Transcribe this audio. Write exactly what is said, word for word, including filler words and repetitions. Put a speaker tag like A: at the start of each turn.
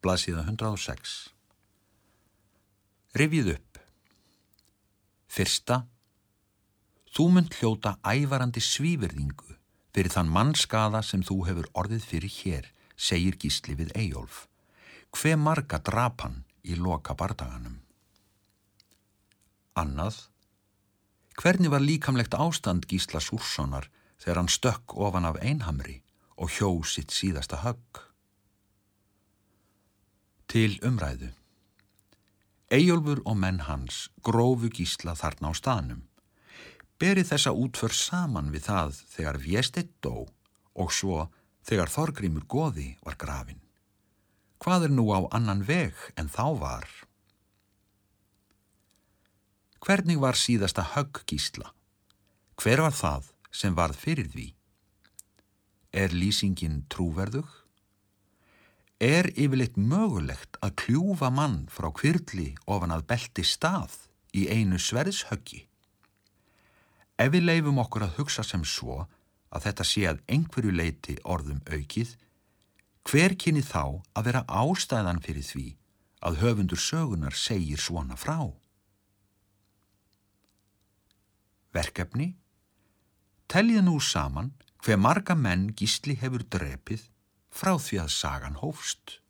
A: blaðsíða hundrað og sex. Rifjið upp. Fyrsta. Þú munt hljóta ævarandi svívirðingu fyrir þann mannskaða sem þú hefur orðið fyrir hér, segir Gísli við Eyjólf. Hve marga drap hann í loka bardaganum? Annað. Hvernig var líkamlegt ástand Gísla Súrssonar þegar hann stökk ofan af Einhamri og hjó sitt síðasta högg? Til umræðu. Eyjólfur og menn hans grófu Gísla þarna á staðnum. Berið þessa útför saman við það þegar Vésteinn dó og svo þegar Þorgrímur goði var grafinn. Hvað er nú á annan veg en þá var? Hvernig var síðasta högg Gísla? Hver var það sem varð fyrir því? Er lýsingin trúverðug? Er yfirleitt mögulegt að kljúfa mann frá hvirfli ofan að belti stað í einu sverðshöggi? Ef við leyfum okkur að hugsa sem svo að þetta sé að einhverju leyti orðum aukið, hver kynni þá að vera ástæðan fyrir því að höfundur sögunar segir svona frá? Verkefni. Teljið nú saman hve marga menn Gísli hefur drepið frá því að sagan hófst.